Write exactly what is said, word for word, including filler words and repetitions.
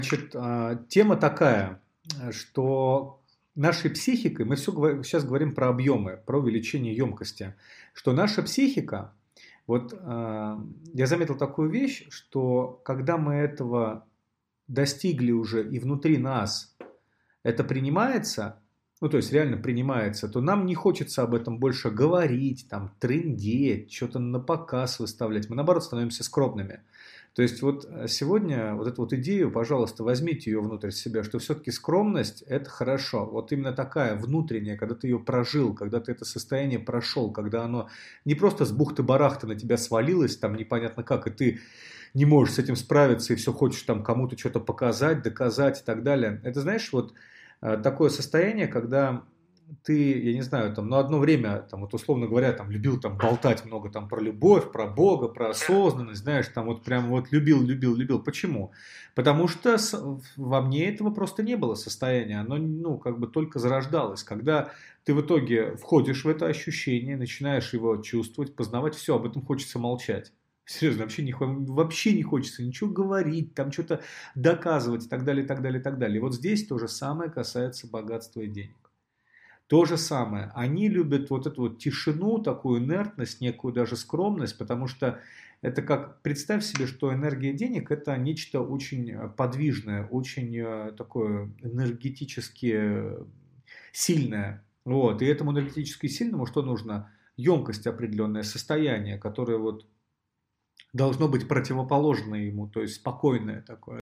Значит, а, тема такая, э, что нашей психикой, мы все сейчас говорим про объемы, про увеличение емкости, что наша психика, вот а, я заметил такую вещь, что когда мы этого достигли уже и внутри нас это принимается, ну то есть реально принимается, то нам не хочется об этом больше говорить, там, трындеть, что-то на показ выставлять. Мы наоборот становимся скромными. То есть вот э, сегодня вот эту вот идею, пожалуйста, возьмите ее внутрь себя, что все-таки скромность – это хорошо. Вот именно такая внутренняя, когда ты ее прожил, когда ты это состояние прошел, когда оно не просто с бухты-барахты на тебя свалилось, там непонятно как, и ты не можешь с этим справиться и все хочешь там кому-то что-то показать, доказать и так далее. Это знаешь, вот э, такое состояние, когда ты, я не знаю, там, ну, одно время, там, вот, условно говоря, там, любил, там, болтать много, там, про любовь, про Бога, про осознанность, знаешь, там, вот, прям, вот, любил, любил, любил. Почему? Потому что с- во мне этого просто не было состояния, оно, ну, как бы только зарождалось. Когда ты в итоге входишь в это ощущение, начинаешь его чувствовать, познавать, все, об этом хочется молчать. Серьезно, вообще не, хо- вообще не хочется ничего говорить, там что-то доказывать и так далее, и так далее, и так далее. И вот здесь то же самое касается богатства и денег. То же самое. Они любят вот эту вот тишину, такую инертность, некую даже скромность, потому что это как, представь себе, что энергия денег – это нечто очень э, подвижное, очень э, такое энергетически э, сильное. Вот. И этому энергетически сильному что нужно? Емкость определенное, состояние, которое вот должно быть противоположное ему, то есть спокойное такое.